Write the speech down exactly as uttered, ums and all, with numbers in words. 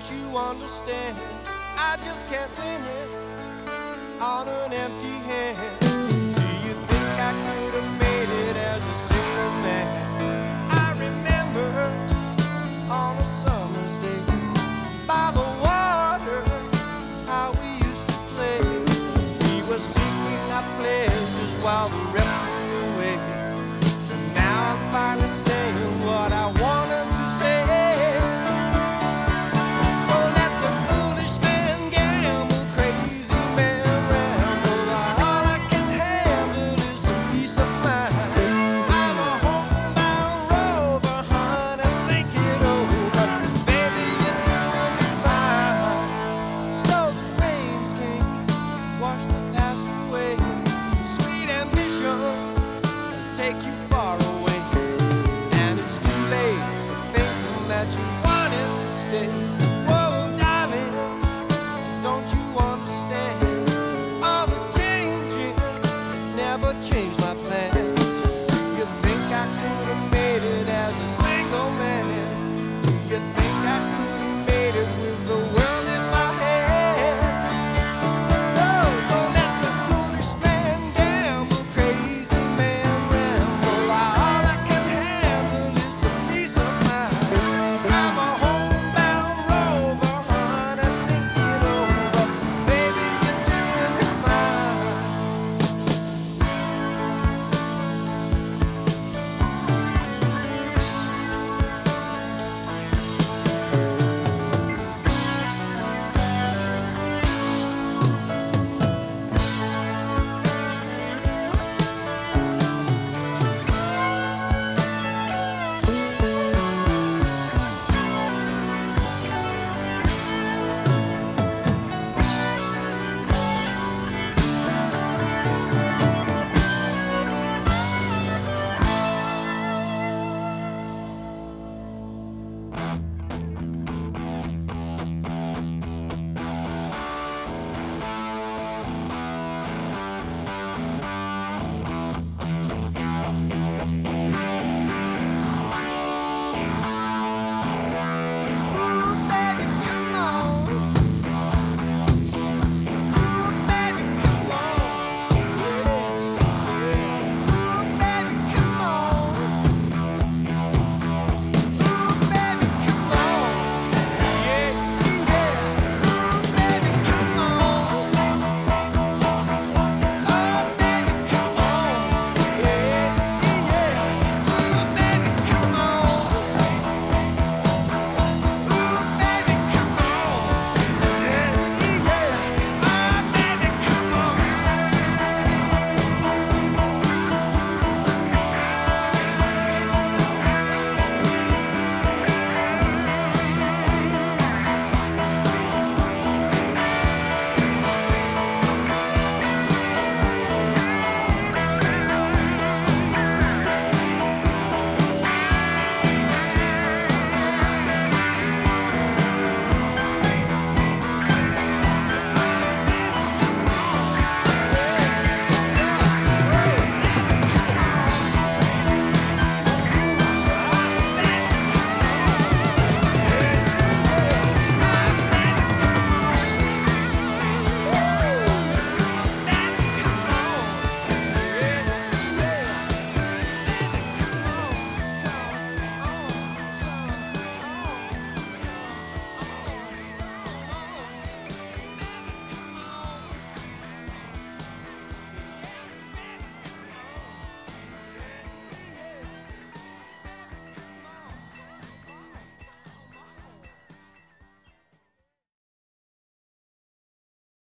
Don't you understand? I just can't win it on an empty hand. Do you think I could have made it as a single man? I remember on a summer's day by the water how we used to play. We were seeking our pleasures while the